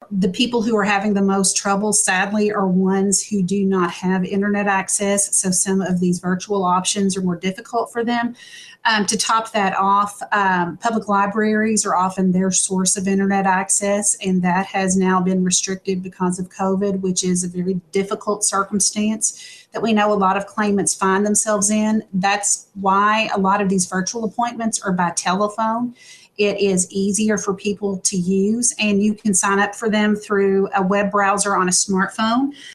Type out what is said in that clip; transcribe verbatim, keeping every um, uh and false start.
the people who are having the most trouble, sadly, are ones who do not have internet access. So some of these virtual options are more difficult for them. Um, to top that off, um, public libraries are often their source of internet access, and that has now been restricted because of COVID, which is a very difficult circumstance that we know a lot of claimants find themselves in. That's why a lot of these virtual appointments are by telephone. It is easier for people to use, and you can sign up for them through a web browser on a smartphone.